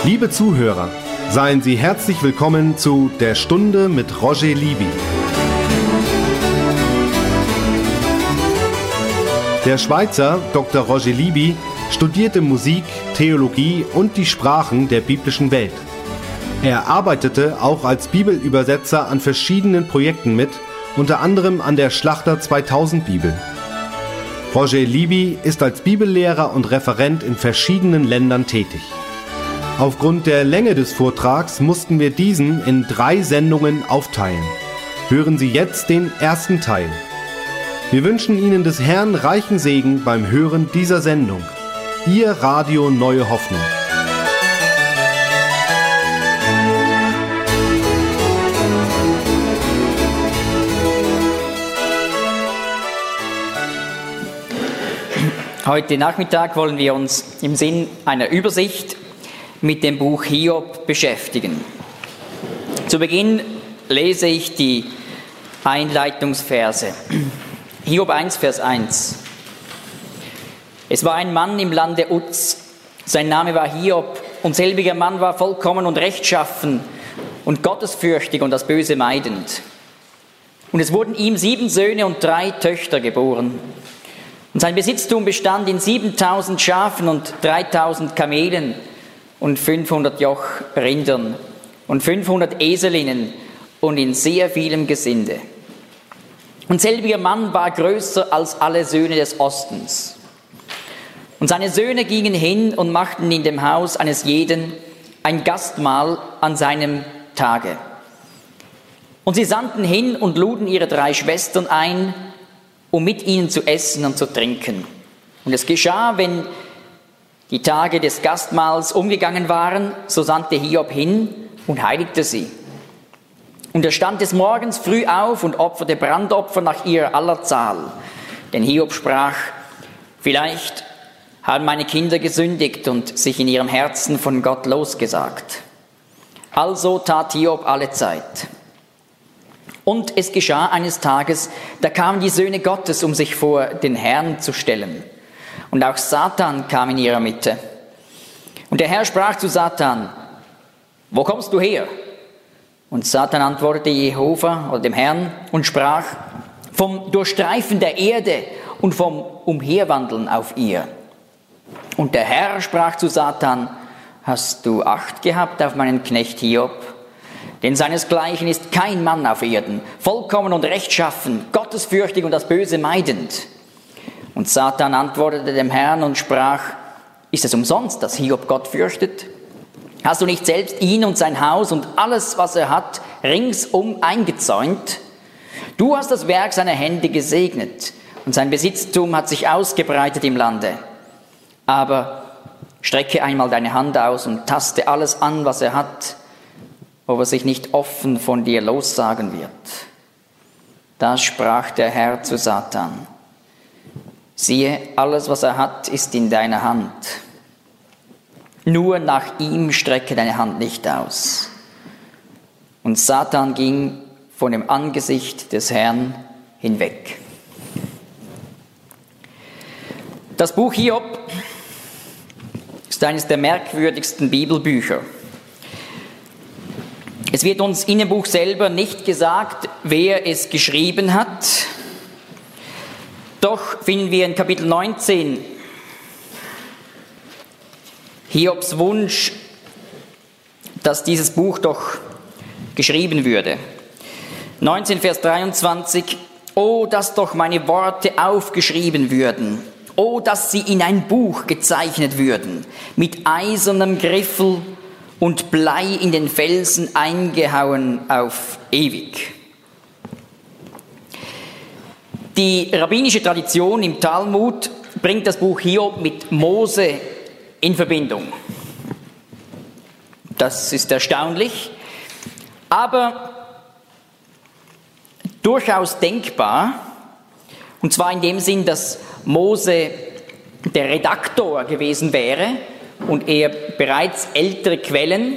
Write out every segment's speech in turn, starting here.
Liebe Zuhörer, seien Sie herzlich willkommen zu Der Stunde mit Roger Libby. Der Schweizer Dr. Roger Libby studierte Musik, Theologie und die Sprachen der biblischen Welt. Er arbeitete auch als Bibelübersetzer an verschiedenen Projekten mit, unter anderem an der Schlachter 2000 Bibel. Roger Libby ist als Bibellehrer und Referent in verschiedenen Ländern tätig. Aufgrund der Länge des Vortrags mussten wir diesen in 3 Sendungen aufteilen. Hören Sie jetzt den ersten Teil. Wir wünschen Ihnen des Herrn reichen Segen beim Hören dieser Sendung. Ihr Radio Neue Hoffnung. Heute Nachmittag wollen wir uns im Sinn einer Übersicht mit dem Buch Hiob beschäftigen. Zu Beginn lese ich die Einleitungsverse. Hiob 1, Vers 1. Es war ein Mann im Lande Uz, sein Name war Hiob, und selbiger Mann war vollkommen und rechtschaffen und gottesfürchtig und das Böse meidend. Und es wurden ihm 7 Söhne und 3 Töchter geboren. Und sein Besitztum bestand in 7000 Schafen und 3000 Kamelen und 500 Joch Rindern und 500 Eselinnen und in sehr vielem Gesinde. Und selbiger Mann war größer als alle Söhne des Ostens. Und seine Söhne gingen hin und machten in dem Haus eines jeden ein Gastmahl an seinem Tage. Und sie sandten hin und luden ihre 3 Schwestern ein, um mit ihnen zu essen und zu trinken. Und es geschah, wenn die Tage des Gastmahls umgegangen waren, so sandte Hiob hin und heiligte sie. Und er stand des Morgens früh auf und opferte Brandopfer nach ihrer aller Zahl. Denn Hiob sprach: Vielleicht haben meine Kinder gesündigt und sich in ihrem Herzen von Gott losgesagt. Also tat Hiob alle Zeit. Und es geschah eines Tages, da kamen die Söhne Gottes, um sich vor den Herrn zu stellen. Und auch Satan kam in ihrer Mitte. Und der Herr sprach zu Satan: Wo kommst du her? Und Satan antwortete Jehova oder dem Herrn und sprach: Vom Durchstreifen der Erde und vom Umherwandeln auf ihr. Und der Herr sprach zu Satan: Hast du Acht gehabt auf meinen Knecht Hiob? Denn seinesgleichen ist kein Mann auf Erden, vollkommen und rechtschaffen, gottesfürchtig und das Böse meidend. Und Satan antwortete dem Herrn und sprach: Ist es umsonst, dass Hiob Gott fürchtet? Hast du nicht selbst ihn und sein Haus und alles, was er hat, ringsum eingezäunt? Du hast das Werk seiner Hände gesegnet, und sein Besitztum hat sich ausgebreitet im Lande. Aber strecke einmal deine Hand aus und taste alles an, was er hat, ob er sich nicht offen von dir lossagen wird. Da sprach der Herr zu Satan: Siehe, alles, was er hat, ist in deiner Hand. Nur nach ihm strecke deine Hand nicht aus. Und Satan ging von dem Angesicht des Herrn hinweg. Das Buch Hiob ist eines der merkwürdigsten Bibelbücher. Es wird uns in dem Buch selber nicht gesagt, wer es geschrieben hat. Doch finden wir in Kapitel 19 Hiobs Wunsch, dass dieses Buch doch geschrieben würde. 19 Vers 23: Oh, dass doch meine Worte aufgeschrieben würden. Oh, dass sie in ein Buch gezeichnet würden, mit eisernem Griffel und Blei in den Felsen eingehauen auf ewig. Die rabbinische Tradition im Talmud bringt das Buch Hiob mit Mose in Verbindung. Das ist erstaunlich, aber durchaus denkbar, und zwar in dem Sinn, dass Mose der Redaktor gewesen wäre und er bereits ältere Quellen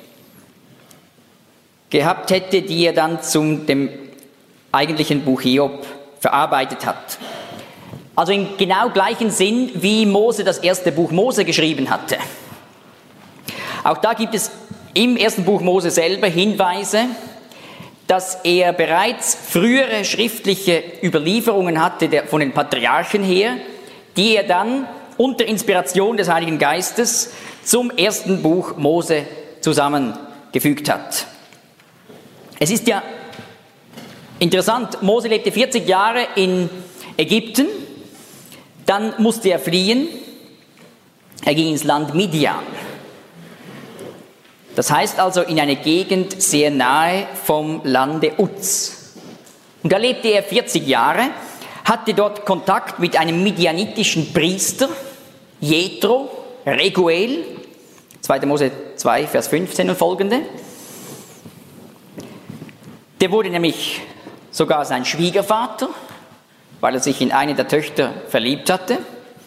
gehabt hätte, die er dann zum dem eigentlichen Buch Hiob verarbeitet hat. Also im genau gleichen Sinn, wie Mose das erste Buch Mose geschrieben hatte. Auch da gibt es im ersten Buch Mose selber Hinweise, dass er bereits frühere schriftliche Überlieferungen hatte von den Patriarchen her, die er dann unter Inspiration des Heiligen Geistes zum ersten Buch Mose zusammengefügt hat. Es ist ja interessant, Mose lebte 40 Jahre in Ägypten, dann musste er fliehen, er ging ins Land Midian. Das heißt also in eine Gegend sehr nahe vom Lande Uz. Und da lebte er 40 Jahre, hatte dort Kontakt mit einem midianitischen Priester, Jethro, Reguel, 2. Mose 2, Vers 15 und folgende. Der wurde nämlich sogar sein Schwiegervater, weil er sich in eine der Töchter verliebt hatte.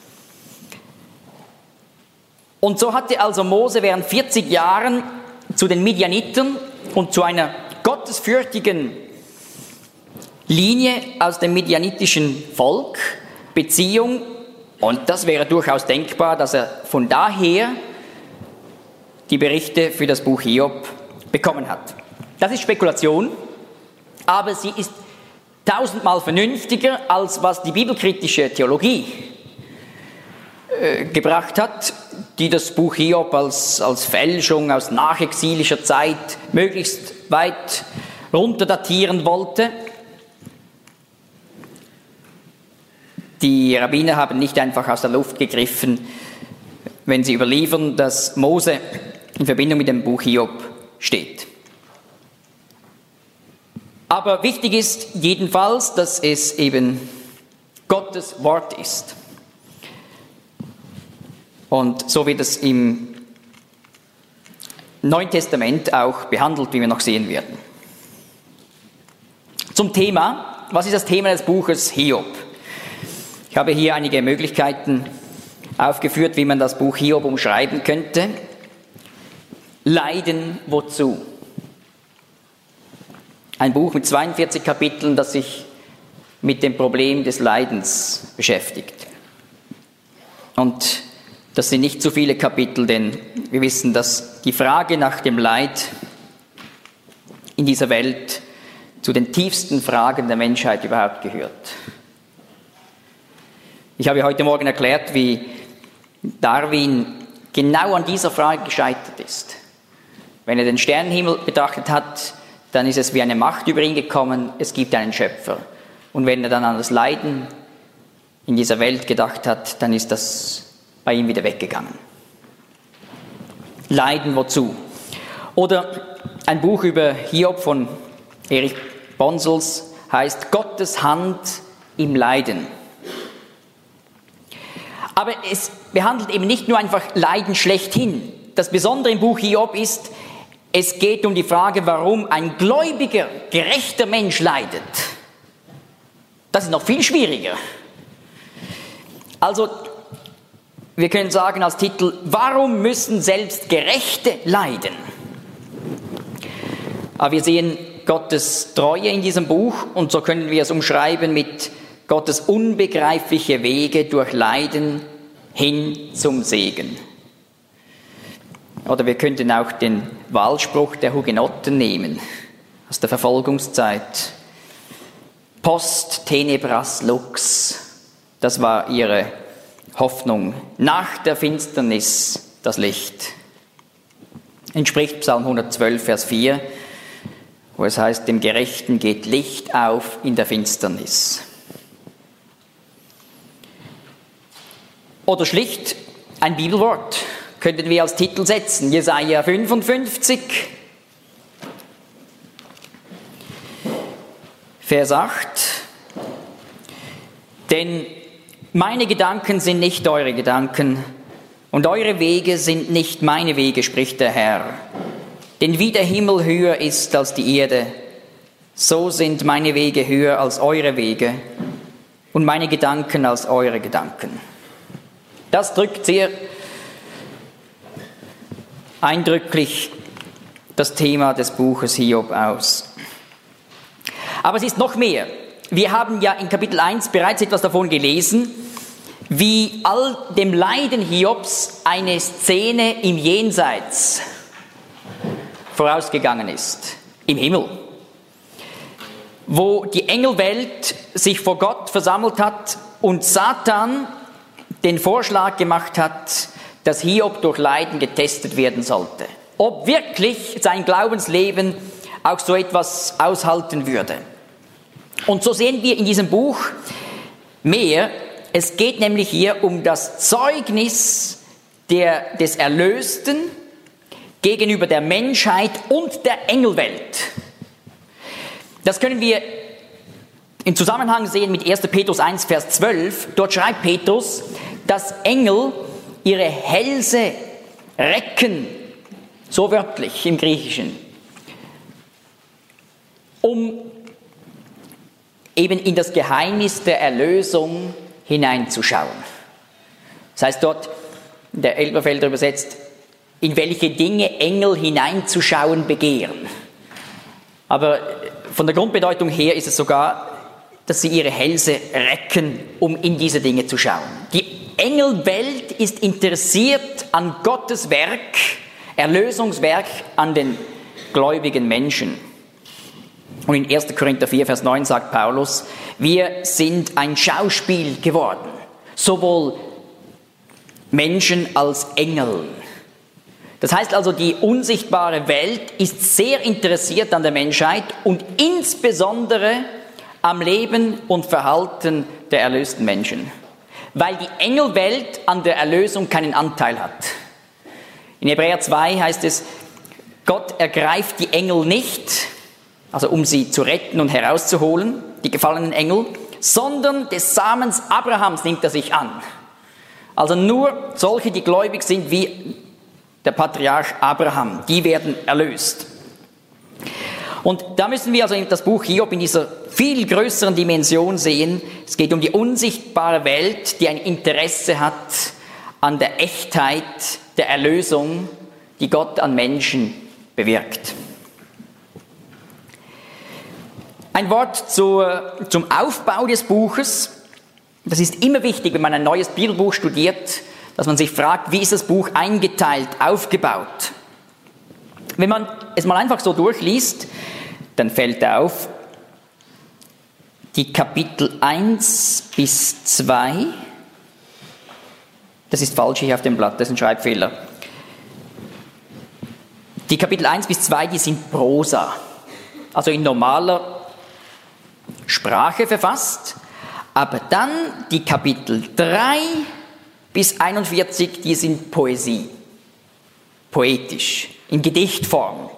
Und so hatte also Mose während 40 Jahren zu den Midianitern und zu einer gottesfürchtigen Linie aus dem midianitischen Volk Beziehung. Und das wäre durchaus denkbar, dass er von daher die Berichte für das Buch Hiob bekommen hat. Das ist Spekulation, aber sie ist 1000-mal vernünftiger, als was die bibelkritische Theologie gebracht hat, die das Buch Hiob als Fälschung aus nachexilischer Zeit möglichst weit runterdatieren wollte. Die Rabbiner haben nicht einfach aus der Luft gegriffen, wenn sie überliefern, dass Mose in Verbindung mit dem Buch Hiob steht. Aber wichtig ist jedenfalls, dass es eben Gottes Wort ist. Und so wird es im Neuen Testament auch behandelt, wie wir noch sehen werden. Zum Thema, was ist das Thema des Buches Hiob? Ich habe hier einige Möglichkeiten aufgeführt, wie man das Buch Hiob umschreiben könnte. Leiden wozu? Ein Buch mit 42 Kapiteln, das sich mit dem Problem des Leidens beschäftigt. Und das sind nicht zu viele Kapitel, denn wir wissen, dass die Frage nach dem Leid in dieser Welt zu den tiefsten Fragen der Menschheit überhaupt gehört. Ich habe heute Morgen erklärt, wie Darwin genau an dieser Frage gescheitert ist. Wenn er den Sternenhimmel betrachtet hat, dann ist es wie eine Macht über ihn gekommen, es gibt einen Schöpfer. Und wenn er dann an das Leiden in dieser Welt gedacht hat, dann ist das bei ihm wieder weggegangen. Leiden wozu? Oder ein Buch über Hiob von Erich Bonsels heißt Gottes Hand im Leiden. Aber es behandelt eben nicht nur einfach Leiden schlechthin. Das Besondere im Buch Hiob ist, es geht um die Frage, warum ein gläubiger, gerechter Mensch leidet. Das ist noch viel schwieriger. Also, wir können sagen als Titel, warum müssen selbst Gerechte leiden? Aber wir sehen Gottes Treue in diesem Buch und so können wir es umschreiben mit Gottes unbegreifliche Wege durch Leiden hin zum Segen. Oder wir könnten auch den Wahlspruch der Hugenotten nehmen, aus der Verfolgungszeit. Post tenebras lux, das war ihre Hoffnung. Nach der Finsternis das Licht. Entspricht Psalm 112, Vers 4, wo es heißt, dem Gerechten geht Licht auf in der Finsternis. Oder schlicht ein Bibelwort könnten wir als Titel setzen, Jesaja 55, Vers 8. Denn meine Gedanken sind nicht eure Gedanken und eure Wege sind nicht meine Wege, spricht der Herr. Denn wie der Himmel höher ist als die Erde, so sind meine Wege höher als eure Wege und meine Gedanken als eure Gedanken. Das drückt sehr eindrücklich das Thema des Buches Hiob aus. Aber es ist noch mehr. Wir haben ja in Kapitel 1 bereits etwas davon gelesen, wie all dem Leiden Hiobs eine Szene im Jenseits vorausgegangen ist, im Himmel, wo die Engelwelt sich vor Gott versammelt hat und Satan den Vorschlag gemacht hat, dass Hiob durch Leiden getestet werden sollte. Ob wirklich sein Glaubensleben auch so etwas aushalten würde. Und so sehen wir in diesem Buch mehr. Es geht nämlich hier um das Zeugnis des Erlösten gegenüber der Menschheit und der Engelwelt. Das können wir im Zusammenhang sehen mit 1. Petrus 1, Vers 12. Dort schreibt Petrus, dass Engel ihre Hälse recken, so wörtlich im Griechischen, um eben in das Geheimnis der Erlösung hineinzuschauen. Das heißt dort, der Elberfelder übersetzt, in welche Dinge Engel hineinzuschauen begehren. Aber von der Grundbedeutung her ist es sogar, dass sie ihre Hälse recken, um in diese Dinge zu schauen. Die Engelwelt ist interessiert an Gottes Werk, Erlösungswerk an den gläubigen Menschen. Und in 1. Korinther 4, Vers 9 sagt Paulus, wir sind ein Schauspiel geworden, sowohl Menschen als Engel. Das heißt also, die unsichtbare Welt ist sehr interessiert an der Menschheit und insbesondere am Leben und Verhalten der erlösten Menschen, weil die Engelwelt an der Erlösung keinen Anteil hat. In Hebräer 2 heißt es, Gott ergreift die Engel nicht, also um sie zu retten und herauszuholen, die gefallenen Engel, sondern des Samens Abrahams nimmt er sich an. Also nur solche, die gläubig sind wie der Patriarch Abraham, die werden erlöst. Und da müssen wir also das Buch Hiob in dieser viel größeren Dimension sehen. Es geht um die unsichtbare Welt, die ein Interesse hat an der Echtheit der Erlösung, die Gott an Menschen bewirkt. Ein Wort zum Aufbau des Buches. Das ist immer wichtig, wenn man ein neues Bibelbuch studiert, dass man sich fragt, wie ist das Buch eingeteilt, aufgebaut. Wenn man es mal einfach so durchliest, dann fällt auf, die Kapitel 1 bis 2, das ist falsch hier auf dem Blatt, das ist ein Schreibfehler. Die Kapitel 1 bis 2, die sind Prosa, also in normaler Sprache verfasst, aber dann die Kapitel 3 bis 41, die sind Poesie, poetisch, in Gedichtform.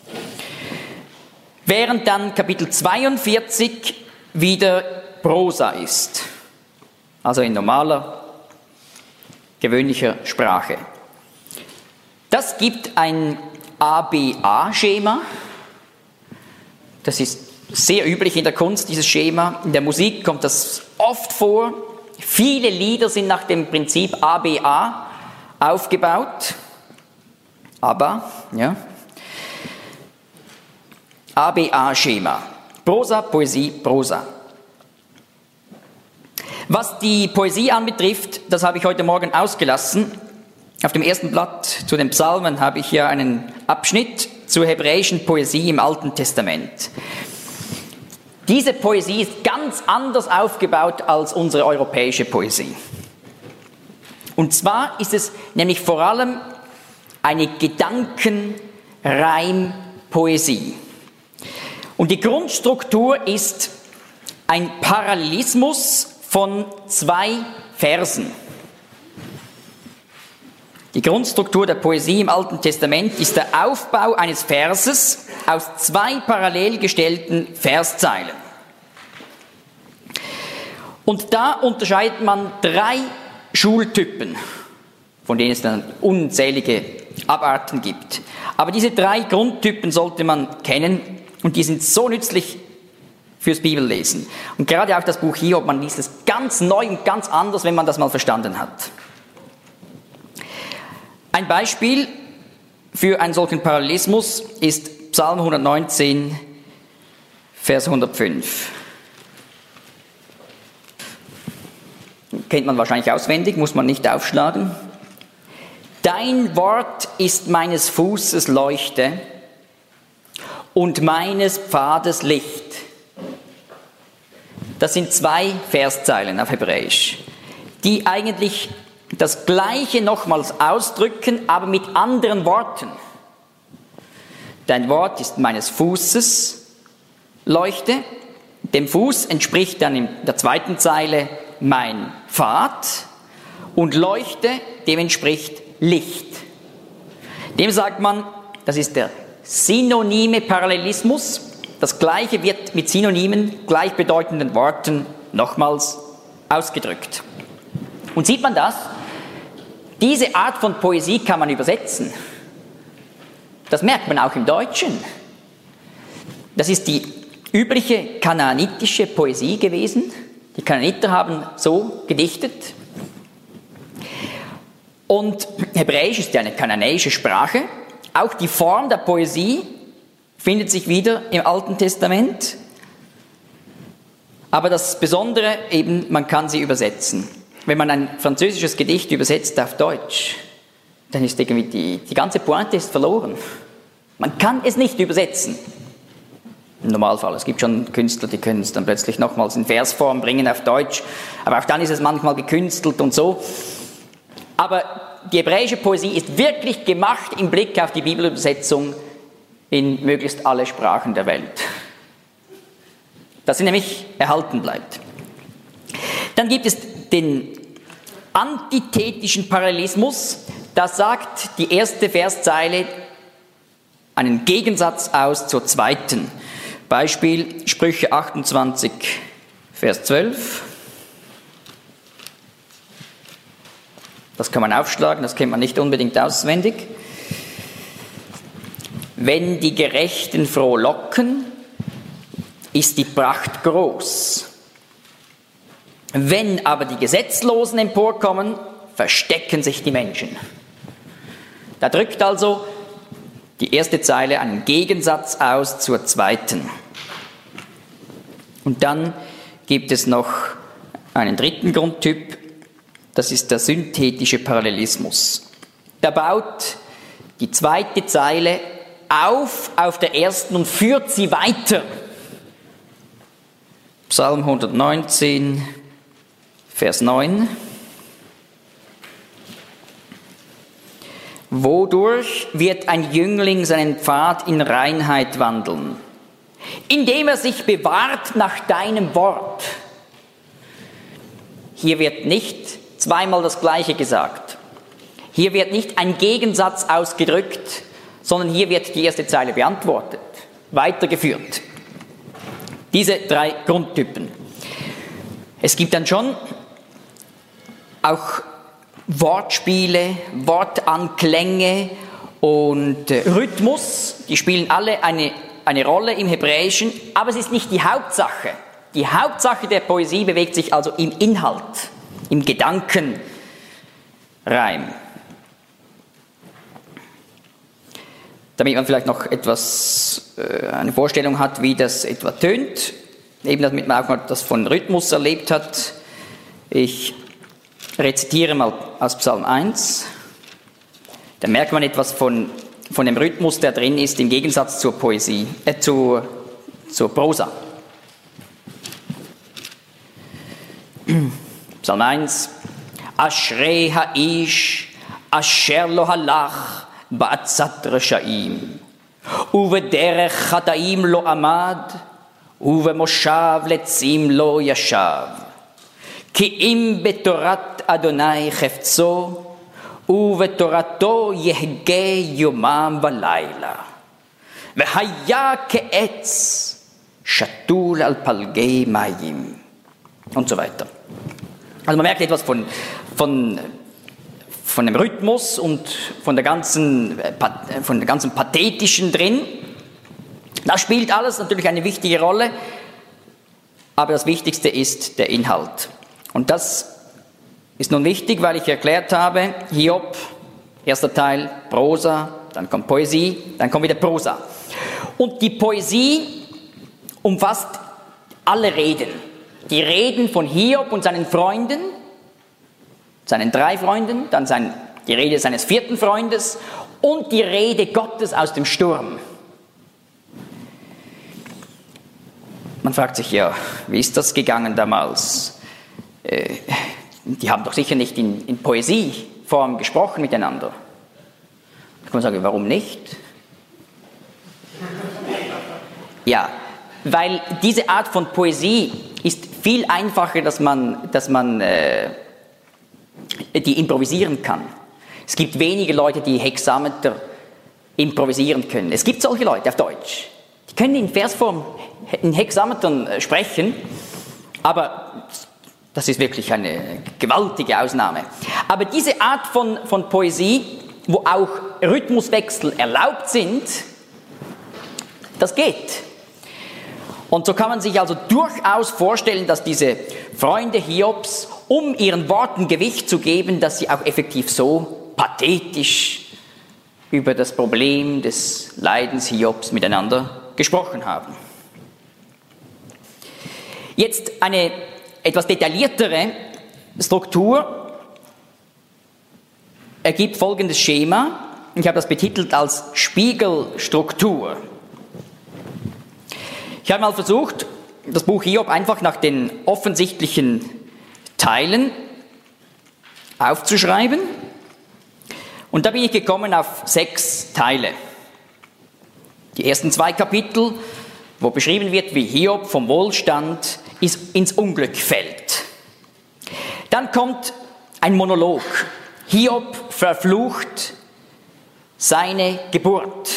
Während dann Kapitel 42 wieder Prosa ist, also in normaler, gewöhnlicher Sprache. Das gibt ein ABA-Schema, das ist sehr üblich in der Kunst, dieses Schema. In der Musik kommt das oft vor. Viele Lieder sind nach dem Prinzip ABA aufgebaut. ABBA, ja. ABA-Schema. Prosa, Poesie, Prosa. Was die Poesie anbetrifft, das habe ich heute Morgen ausgelassen. Auf dem ersten Blatt zu den Psalmen habe ich ja einen Abschnitt zur hebräischen Poesie im Alten Testament. Diese Poesie ist ganz anders aufgebaut als unsere europäische Poesie. Und zwar ist es nämlich vor allem eine Gedankenreimpoesie. Und die Grundstruktur ist ein Parallelismus von 2 Versen. Die Grundstruktur der Poesie im Alten Testament ist der Aufbau eines Verses aus 2 parallel gestellten Verszeilen. Und da unterscheidet man 3 Schultypen, von denen es dann unzählige Abarten gibt. Aber diese 3 Grundtypen sollte man kennen und die sind so nützlich fürs Bibellesen. Und gerade auch das Buch Hiob, man liest es ganz neu und ganz anders, wenn man das mal verstanden hat. Ein Beispiel für einen solchen Parallelismus ist Psalm 119, Vers 105. kennt man wahrscheinlich auswendig, muss man nicht aufschlagen. Dein Wort ist meines Fußes Leuchte und meines Pfades Licht. Das sind 2 Verszeilen auf Hebräisch, die eigentlich das Gleiche nochmals ausdrücken, aber mit anderen Worten. Dein Wort ist meines Fußes Leuchte. Dem Fuß entspricht dann in der 2. Zeile mein Pfad und Leuchte, dem entspricht Licht. Dem sagt man, das ist der synonyme Parallelismus. Das Gleiche wird mit synonymen, gleichbedeutenden Worten nochmals ausgedrückt. Und sieht man das? Diese Art von Poesie kann man übersetzen. Das merkt man auch im Deutschen. Das ist die übliche kanaanitische Poesie gewesen. Die Kanaaniter haben so gedichtet. Und Hebräisch ist ja eine kananäische Sprache. Auch die Form der Poesie findet sich wieder im Alten Testament. Aber das Besondere eben, man kann sie übersetzen. Wenn man ein französisches Gedicht übersetzt auf Deutsch, dann ist irgendwie die ganze Pointe ist verloren. Man kann es nicht übersetzen. Im Normalfall. Es gibt schon Künstler, die können es dann plötzlich nochmals in Versform bringen auf Deutsch. Aber auch dann ist es manchmal gekünstelt und so. Aber die hebräische Poesie ist wirklich gemacht im Blick auf die Bibelübersetzung in möglichst alle Sprachen der Welt. Dass sie nämlich erhalten bleibt. Dann gibt es den antithetischen Parallelismus. Da sagt die erste Verszeile einen Gegensatz aus zur zweiten. Beispiel Sprüche 28, Vers 12. Das kann man aufschlagen, das kennt man nicht unbedingt auswendig. Wenn die Gerechten frohlocken, ist die Pracht groß. Wenn aber die Gesetzlosen emporkommen, verstecken sich die Menschen. Da drückt also die erste Zeile einen Gegensatz aus zur zweiten. Und dann gibt es noch einen dritten Grundtyp, das ist der synthetische Parallelismus. Da baut die zweite Zeile auf der ersten und führt sie weiter. Psalm 119, Vers 9. Wodurch wird ein Jüngling seinen Pfad in Reinheit wandeln? Indem er sich bewahrt nach deinem Wort. Hier wird nicht zweimal das Gleiche gesagt. Hier wird nicht ein Gegensatz ausgedrückt, sondern hier wird die erste Zeile beantwortet, weitergeführt. Diese 3 Grundtypen. Es gibt dann schon auch Wortspiele, Wortanklänge und Rhythmus, die spielen alle eine Rolle im Hebräischen, aber es ist nicht die Hauptsache. Die Hauptsache der Poesie bewegt sich also im Inhalt, im Gedankenreim. Damit man vielleicht noch eine Vorstellung hat, wie das etwa tönt, eben damit man auch mal das von Rhythmus erlebt hat. Ich rezitiere mal aus Psalm 1. Da merkt man etwas von dem Rhythmus, der drin ist, im Gegensatz zur Poesie, zur Prosa. Psalm 1. Ashrei ha'ish, asher lo halach, ba'atzat reshaim. Uve derech chataim lo amad, uve moshav letzim lo yashav. Ki im betorat Adonai chefzo, ובתורתו יהגה יומם ולילה. והיה כעץ שתול על פלגי מים. Und so weiter. Also man merkt etwas von dem Rhythmus und von der ganzen Pathetischen drin. Das spielt alles natürlich eine wichtige Rolle, aber das Wichtigste ist der Inhalt. Und das ist nun wichtig, weil ich erklärt habe, Hiob, erster Teil Prosa, dann kommt Poesie, dann kommt wieder Prosa. Und die Poesie umfasst alle Reden. Die Reden von Hiob und seinen Freunden, seinen 3 Freunden, dann die Rede seines 4. Freundes und die Rede Gottes aus dem Sturm. Man fragt sich ja, wie ist das gegangen damals? Die haben doch sicher nicht in Poesieform gesprochen miteinander. Da kann man sagen, warum nicht? Ja, weil diese Art von Poesie ist viel einfacher, dass man die improvisieren kann. Es gibt wenige Leute, die Hexameter improvisieren können. Es gibt solche Leute auf Deutsch. Die können in Versform, in Hexametern sprechen, aber das ist wirklich eine gewaltige Ausnahme. Aber diese Art von Poesie, wo auch Rhythmuswechsel erlaubt sind, das geht. Und so kann man sich also durchaus vorstellen, dass diese Freunde Hiobs, um ihren Worten Gewicht zu geben, dass sie auch effektiv so pathetisch über das Problem des Leidens Hiobs miteinander gesprochen haben. Jetzt eine etwas detailliertere Struktur ergibt folgendes Schema. Ich habe das betitelt als Spiegelstruktur. Ich habe mal versucht, das Buch Hiob einfach nach den offensichtlichen Teilen aufzuschreiben. Und da bin ich gekommen auf 6 Teile. Die ersten 2 Kapitel, wo beschrieben wird, wie Hiob vom Wohlstand ins Unglück fällt. Dann kommt ein Monolog. Hiob verflucht seine Geburt.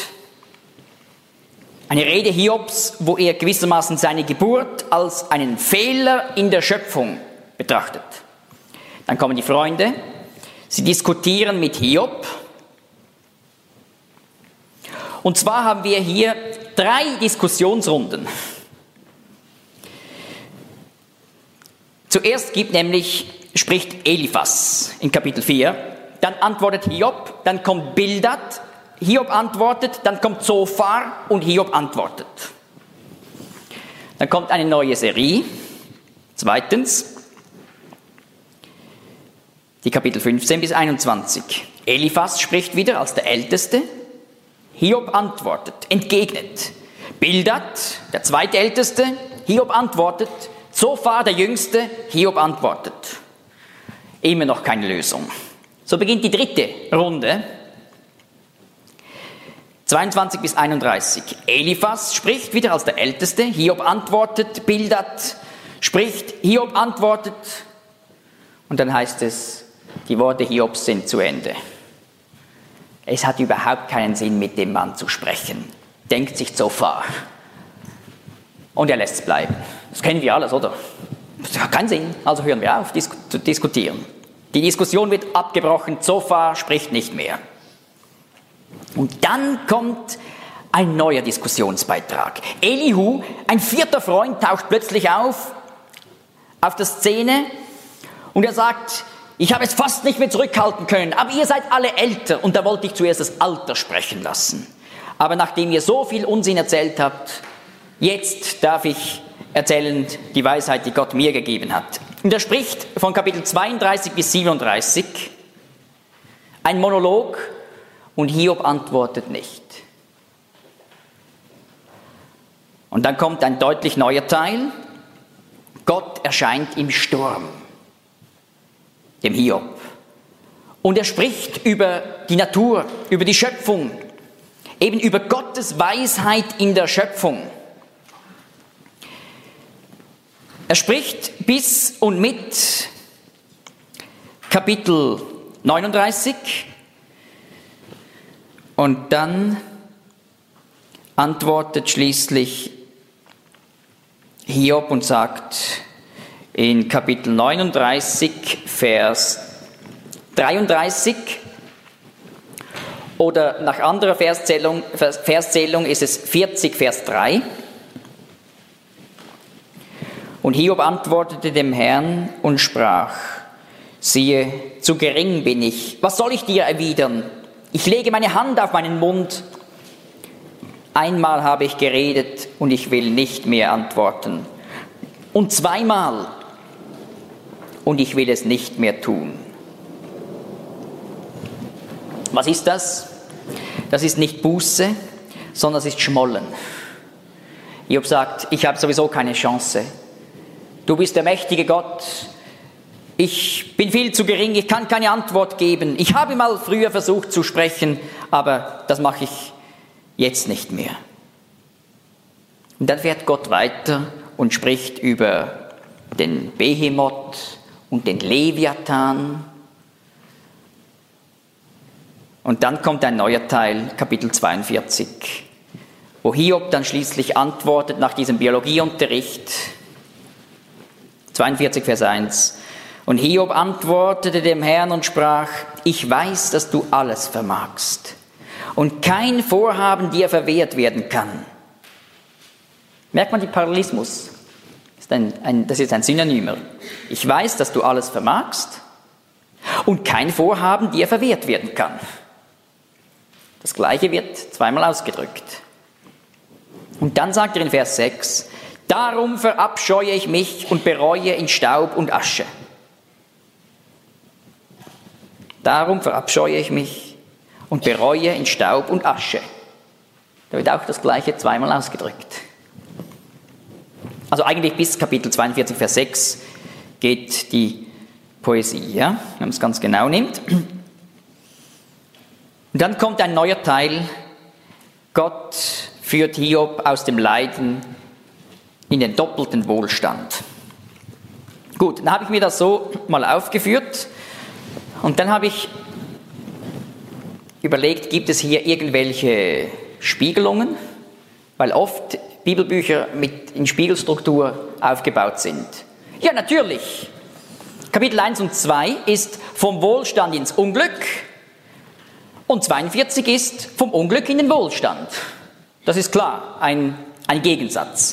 Eine Rede Hiobs, wo er gewissermaßen seine Geburt als einen Fehler in der Schöpfung betrachtet. Dann kommen die Freunde, sie diskutieren mit Hiob. Und zwar haben wir hier 3 Diskussionsrunden. Zuerst spricht Eliphas in Kapitel 4, dann antwortet Hiob, dann kommt Bildad, Hiob antwortet, dann kommt Zophar und Hiob antwortet. Dann kommt eine neue Serie. Zweitens, die Kapitel 15 bis 21. Eliphas spricht wieder als der Älteste. Hiob antwortet, entgegnet. Bildad, der zweitälteste, Hiob antwortet. Zophar, der Jüngste, Hiob antwortet. Immer noch keine Lösung. So beginnt die 3. Runde. 22 bis 31. Eliphas spricht wieder als der Älteste. Hiob antwortet. Bildad spricht. Hiob antwortet. Und dann heißt es, die Worte Hiobs sind zu Ende. Es hat überhaupt keinen Sinn, mit dem Mann zu sprechen. Denkt sich Zophar. Und er lässt es bleiben. Das kennen wir alles, oder? Das hat keinen Sinn. Also hören wir auf zu diskutieren. Die Diskussion wird abgebrochen. Zophar spricht nicht mehr. Und dann kommt ein neuer Diskussionsbeitrag. Elihu, ein 4. Freund, taucht plötzlich auf der Szene und er sagt, ich habe es fast nicht mehr zurückhalten können, aber ihr seid alle älter. Und da wollte ich zuerst das Alter sprechen lassen. Aber nachdem ihr so viel Unsinn erzählt habt, jetzt darf ich erzählen die Weisheit, die Gott mir gegeben hat. Und er spricht von Kapitel 32 bis 37, ein Monolog, und Hiob antwortet nicht. Und dann kommt ein deutlich neuer Teil. Gott erscheint im Sturm, dem Hiob. Und er spricht über die Natur, über die Schöpfung, eben über Gottes Weisheit in der Schöpfung. Er spricht bis und mit Kapitel 39 und dann antwortet schließlich Hiob und sagt in Kapitel 39, Vers 33, oder nach anderer Verszählung ist es 40, Vers 3. Und Hiob antwortete dem Herrn und sprach, siehe, zu gering bin ich, was soll ich dir erwidern? Ich lege meine Hand auf meinen Mund. Einmal habe ich geredet und ich will nicht mehr antworten. Und 2-mal und ich will es nicht mehr tun. Was ist das? Das ist nicht Buße, sondern es ist Schmollen. Hiob sagt, ich habe sowieso keine Chance. Du bist der mächtige Gott. Ich bin viel zu gering, ich kann keine Antwort geben. Ich habe mal früher versucht zu sprechen, aber das mache ich jetzt nicht mehr. Und dann fährt Gott weiter und spricht über den Behemoth und den Leviathan. Und dann kommt ein neuer Teil, Kapitel 42, wo Hiob dann schließlich antwortet nach diesem Biologieunterricht. 42, Vers 1. Und Hiob antwortete dem Herrn und sprach, ich weiß, dass du alles vermagst und kein Vorhaben dir verwehrt werden kann. Merkt man den Parallelismus? Das ist ein Synonymer. Ich weiß, dass du alles vermagst und kein Vorhaben dir verwehrt werden kann. Das Gleiche wird zweimal ausgedrückt. Und dann sagt er in Vers 6, darum verabscheue ich mich und bereue in Staub und Asche. Darum verabscheue ich mich und bereue in Staub und Asche. Da wird auch das Gleiche zweimal ausgedrückt. Also eigentlich bis Kapitel 42, Vers 6 geht die Poesie, ja? Wenn man es ganz genau nimmt. Und dann kommt ein neuer Teil. Gott führt Hiob aus dem Leiden in den doppelten Wohlstand. Gut, dann habe ich mir das so mal aufgeführt. Und dann habe ich überlegt, gibt es hier irgendwelche Spiegelungen? Weil oft Bibelbücher in Spiegelstruktur aufgebaut sind. Ja, natürlich. Kapitel 1 und 2 ist vom Wohlstand ins Unglück und 42 ist vom Unglück in den Wohlstand. Das ist klar, ein Gegensatz.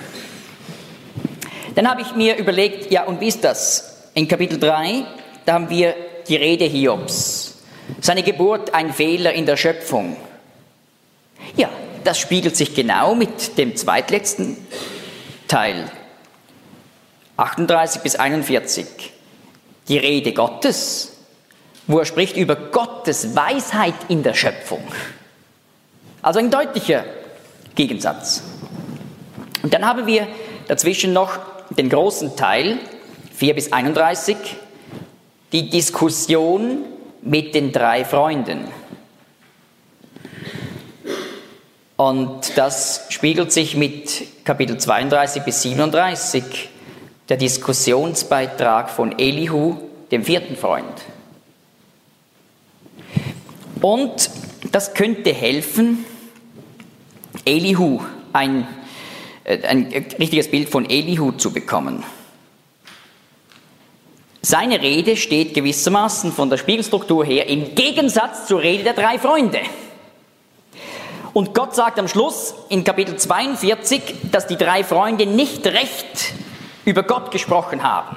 Dann habe ich mir überlegt, ja, und wie ist das? In Kapitel 3, da haben wir die Rede Hiobs. Seine Geburt ein Fehler in der Schöpfung. Ja, das spiegelt sich genau mit dem zweitletzten Teil. 38 bis 41. Die Rede Gottes, wo er spricht über Gottes Weisheit in der Schöpfung. Also ein deutlicher Gegensatz. Und dann haben wir dazwischen noch den großen Teil, 4 bis 31, die Diskussion mit den 3 Freunden. Und das spiegelt sich mit Kapitel 32 bis 37, der Diskussionsbeitrag von Elihu, dem 4. Freund. Und das könnte helfen, Elihu, ein richtiges Bild von Elihu zu bekommen. Seine Rede steht gewissermaßen von der Spiegelstruktur her im Gegensatz zur Rede der 3 Freunde. Und Gott sagt am Schluss in Kapitel 42, dass die 3 Freunde nicht recht über Gott gesprochen haben.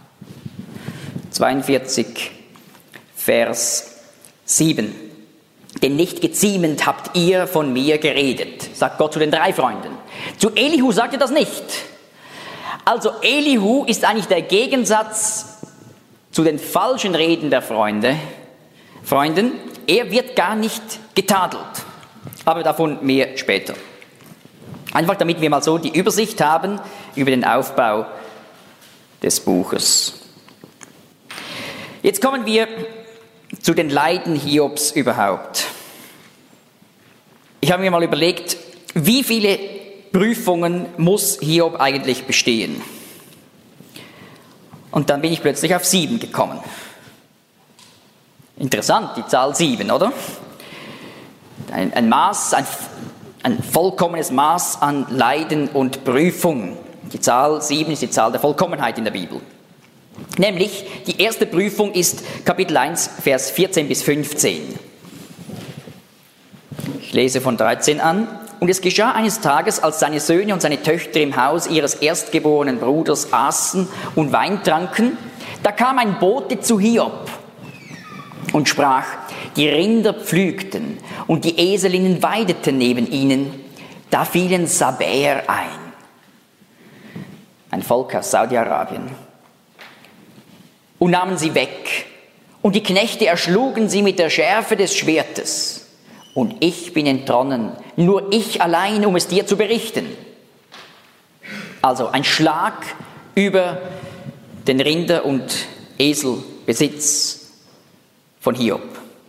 42, Vers 7. Denn nicht geziemend habt ihr von mir geredet, sagt Gott zu den 3 Freunden. Zu Elihu sagt er das nicht. Also Elihu ist eigentlich der Gegensatz zu den falschen Reden der Freunden. Er wird gar nicht getadelt. Aber davon mehr später. Einfach damit wir mal so die Übersicht haben über den Aufbau des Buches. Jetzt kommen wir zu den Leiden Hiobs überhaupt. Ich habe mir mal überlegt, wie viele Prüfungen muss Hiob eigentlich bestehen? Und dann bin ich plötzlich auf 7 gekommen. Interessant, die Zahl 7, oder? Ein vollkommenes Maß an Leiden und Prüfung. Die Zahl 7 ist die Zahl der Vollkommenheit in der Bibel. Nämlich, die erste Prüfung ist Kapitel 1, Vers 14 bis 15. Ich lese von 13 an. Und es geschah eines Tages, als seine Söhne und seine Töchter im Haus ihres erstgeborenen Bruders aßen und Wein tranken, da kam ein Bote zu Hiob und sprach, die Rinder pflügten und die Eselinnen weideten neben ihnen, da fielen Sabäer ein Volk aus Saudi-Arabien, und nahmen sie weg und die Knechte erschlugen sie mit der Schärfe des Schwertes. Und ich bin entronnen, nur ich allein, um es dir zu berichten. Also ein Schlag über den Rinder- und Eselbesitz von Hiob.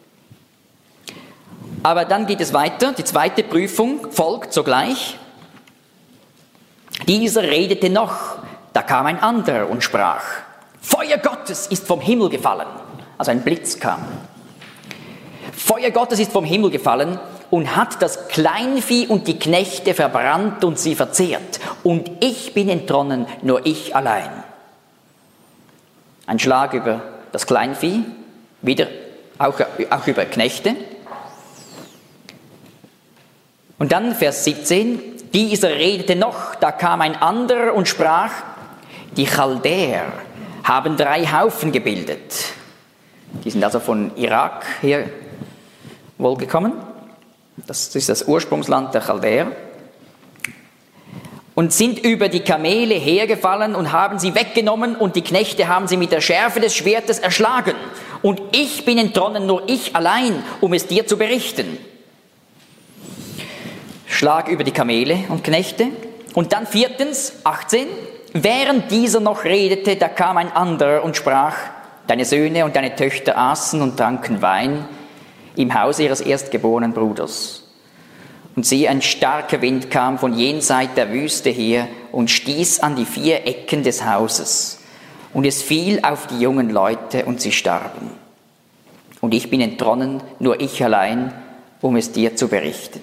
Aber dann geht es weiter, die zweite Prüfung folgt sogleich. Dieser redete noch, da kam ein anderer und sprach, Feuer Gottes ist vom Himmel gefallen. Also ein Blitz kam. Feuer Gottes ist vom Himmel gefallen und hat das Kleinvieh und die Knechte verbrannt und sie verzehrt. Und ich bin entronnen, nur ich allein. Ein Schlag über das Kleinvieh, wieder auch über Knechte. Und dann Vers 17, dieser redete noch, da kam ein anderer und sprach, die Chaldäer haben 3 Haufen gebildet. Die sind also von Irak her wohl gekommen. Das ist das Ursprungsland der Chaldäer. Und sind über die Kamele hergefallen und haben sie weggenommen und die Knechte haben sie mit der Schärfe des Schwertes erschlagen. Und ich bin entronnen, nur ich allein, um es dir zu berichten. Schlag über die Kamele und Knechte. Und dann 4, 18. Während dieser noch redete, da kam ein anderer und sprach, deine Söhne und deine Töchter aßen und tranken Wein im Hause ihres erstgeborenen Bruders. Und siehe, ein starker Wind kam von jenseit der Wüste her und stieß an die 4 Ecken des Hauses. Und es fiel auf die jungen Leute und sie starben. Und ich bin entronnen, nur ich allein, um es dir zu berichten.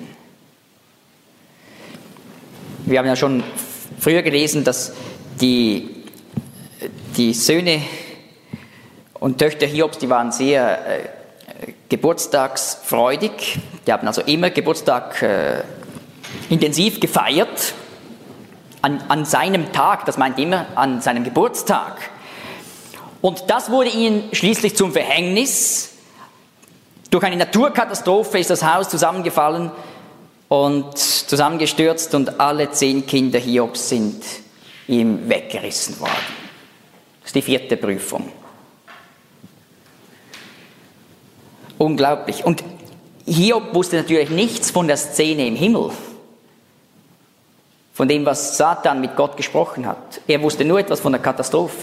Wir haben ja schon früher gelesen, dass die Söhne und Töchter Hiobs, die waren sehr geburtstagsfreudig. Die haben also immer Geburtstag intensiv gefeiert. An seinem Tag, das meint immer an seinem Geburtstag. Und das wurde ihnen schließlich zum Verhängnis. Durch eine Naturkatastrophe ist das Haus zusammengefallen und zusammengestürzt und alle 10 Kinder Hiobs sind ihm weggerissen worden. Das ist die 4. Prüfung. Unglaublich. Und Hiob wusste natürlich nichts von der Szene im Himmel, von dem, was Satan mit Gott gesprochen hat. Er wusste nur etwas von der Katastrophe.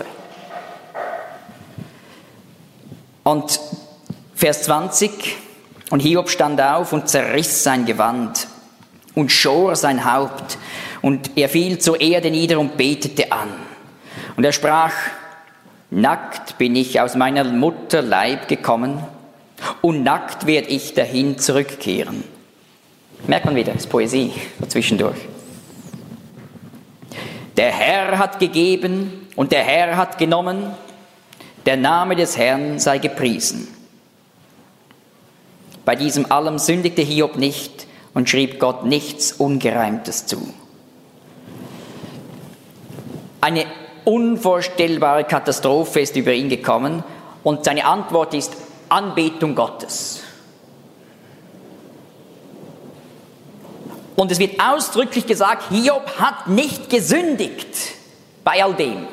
Und Vers 20, und Hiob stand auf und zerriss sein Gewand und schor sein Haupt, und er fiel zur Erde nieder und betete an. Und er sprach, nackt bin ich aus meiner Mutter Leib gekommen, und nackt werde ich dahin zurückkehren. Merkt man wieder, das ist Poesie dazwischendurch. Der Herr hat gegeben und der Herr hat genommen, der Name des Herrn sei gepriesen. Bei diesem allem sündigte Hiob nicht und schrieb Gott nichts Ungereimtes zu. Eine unvorstellbare Katastrophe ist über ihn gekommen und seine Antwort ist Anbetung Gottes. Und es wird ausdrücklich gesagt, Hiob hat nicht gesündigt bei all dem.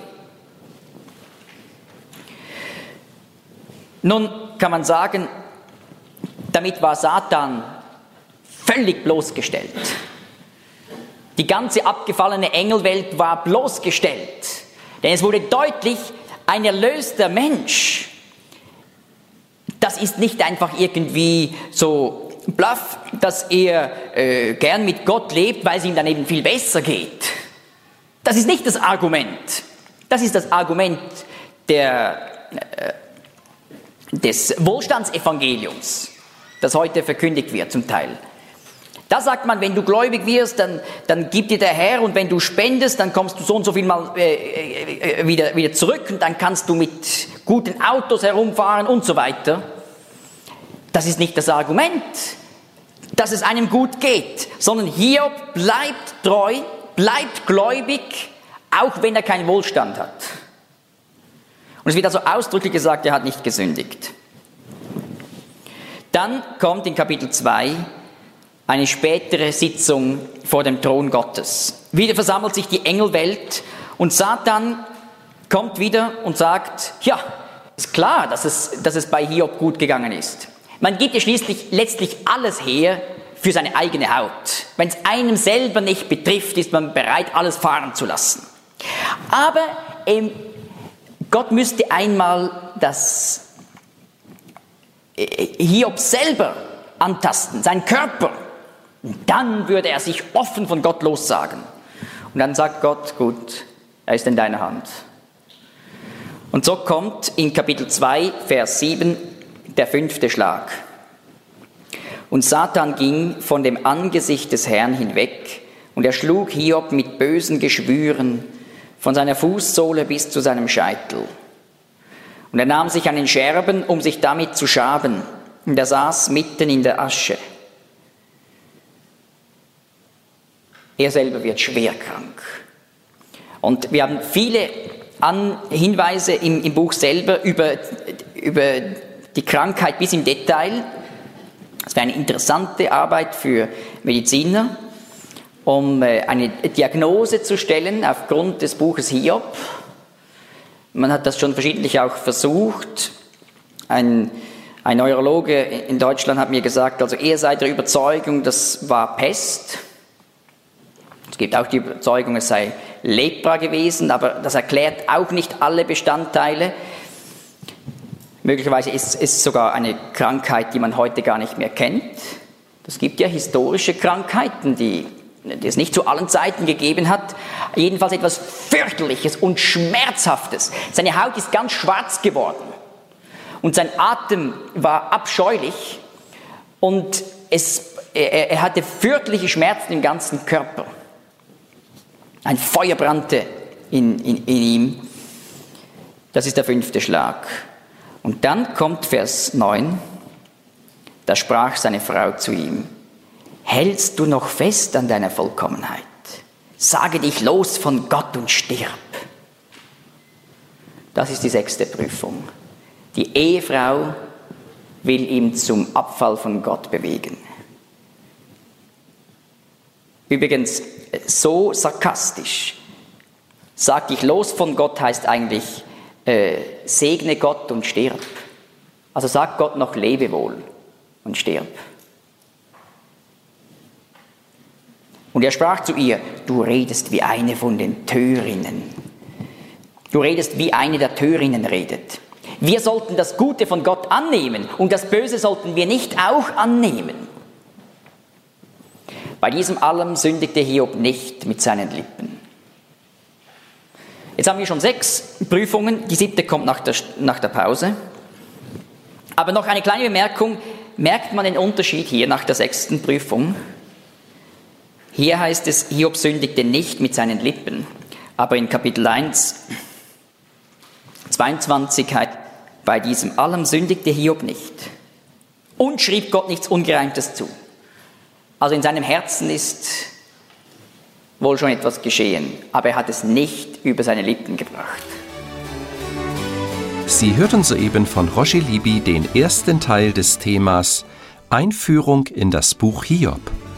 Nun kann man sagen, damit war Satan völlig bloßgestellt. Die ganze abgefallene Engelwelt war bloßgestellt. Denn es wurde deutlich, ein erlöster Mensch, das ist nicht einfach irgendwie so Bluff, dass er gern mit Gott lebt, weil es ihm dann eben viel besser geht. Das ist nicht das Argument. Das ist das Argument des Wohlstandsevangeliums, das heute verkündigt wird zum Teil. Da sagt man, wenn du gläubig wirst, dann gibt dir der Herr, und wenn du spendest, dann kommst du so und so viel mal wieder zurück und dann kannst du mit guten Autos herumfahren und so weiter. Das ist nicht das Argument, dass es einem gut geht, sondern Hiob bleibt treu, bleibt gläubig, auch wenn er keinen Wohlstand hat. Und es wird also ausdrücklich gesagt, er hat nicht gesündigt. Dann kommt in Kapitel 2 eine spätere Sitzung vor dem Thron Gottes. Wieder versammelt sich die Engelwelt und Satan kommt wieder und sagt, ja, Ist klar, dass es bei Hiob gut gegangen ist. Man gibt ja schließlich letztlich alles her für seine eigene Haut. Wenn es einem selber nicht betrifft, ist man bereit, alles fahren zu lassen. Aber Gott müsste einmal das Hiob selber antasten, seinen Körper. Und dann würde er sich offen von Gott lossagen. Und dann sagt Gott, gut, er ist in deiner Hand. Und so kommt in Kapitel 2, Vers 7 der 5. Schlag. Und Satan ging von dem Angesicht des Herrn hinweg und er schlug Hiob mit bösen Geschwüren von seiner Fußsohle bis zu seinem Scheitel. Und er nahm sich einen Scherben, um sich damit zu schaben, und er saß mitten in der Asche. Er selber wird schwer krank. Und wir haben viele Hinweise im Buch selber über die Krankheit bis im Detail. Es wäre eine interessante Arbeit für Mediziner, um eine Diagnose zu stellen aufgrund des Buches Hiob. Man hat das schon verschiedentlich auch versucht. Ein Neurologe in Deutschland hat mir gesagt, also er sei der Überzeugung, das war Pest. Es gibt auch die Überzeugung, es sei Lepra gewesen, aber das erklärt auch nicht alle Bestandteile. Möglicherweise ist es sogar eine Krankheit, die man heute gar nicht mehr kennt. Es gibt ja historische Krankheiten, die es nicht zu allen Zeiten gegeben hat. Jedenfalls etwas fürchterliches und Schmerzhaftes. Seine Haut ist ganz schwarz geworden und sein Atem war abscheulich und er hatte fürchterliche Schmerzen im ganzen Körper. Ein Feuer brannte in ihm. Das ist der 5. Schlag. Und dann kommt Vers 9. Da sprach seine Frau zu ihm: Hältst du noch fest an deiner Vollkommenheit? Sage dich los von Gott und stirb. Das ist die 6. Prüfung. Die Ehefrau will ihn zum Abfall von Gott bewegen. Übrigens, so sarkastisch. Sag dich los von Gott heißt eigentlich, segne Gott und stirb. Also sag Gott noch Lebewohl und stirb. Und er sprach zu ihr: Du redest wie eine von den Törinnen. Du redest wie eine der Törinnen redet. Wir sollten das Gute von Gott annehmen und das Böse sollten wir nicht auch annehmen. Bei diesem allem sündigte Hiob nicht mit seinen Lippen. Jetzt haben wir schon 6 Prüfungen, die 7. kommt nach der Pause. Aber noch eine kleine Bemerkung: Merkt man den Unterschied hier nach der 6. Prüfung? Hier heißt es, Hiob sündigte nicht mit seinen Lippen. Aber in Kapitel 1, 22 heißt, bei diesem allem sündigte Hiob nicht und schrieb Gott nichts Ungereimtes zu. Also in seinem Herzen ist wohl schon etwas geschehen, aber er hat es nicht über seine Lippen gebracht. Sie hörten soeben von Roger Libby den ersten Teil des Themas Einführung in das Buch Hiob.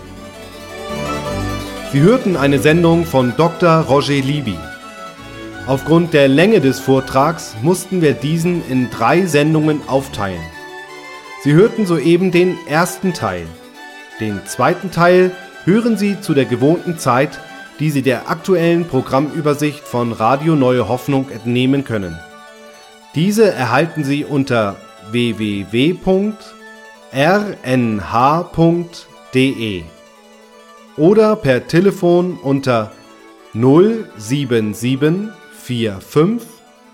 Sie hörten eine Sendung von Dr. Roger Libby. Aufgrund der Länge des Vortrags mussten wir diesen in 3 Sendungen aufteilen. Sie hörten soeben den ersten Teil. Den zweiten Teil hören Sie zu der gewohnten Zeit, die Sie der aktuellen Programmübersicht von Radio Neue Hoffnung entnehmen können. Diese erhalten Sie unter www.rnh.de oder per Telefon unter 07745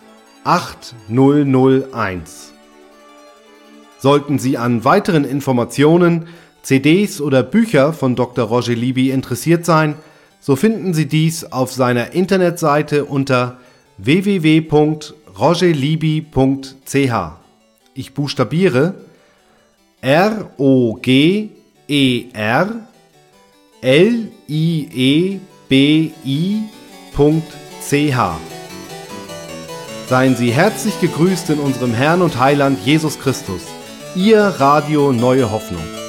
8001. Sollten Sie an weiteren Informationen, CDs oder Bücher von Dr. Roger Libby interessiert sein, so finden Sie dies auf seiner Internetseite unter www.rogerlibby.ch. Ich buchstabiere ROGERLIEBI.ch. Seien Sie herzlich gegrüßt in unserem Herrn und Heiland Jesus Christus. Ihr Radio Neue Hoffnung.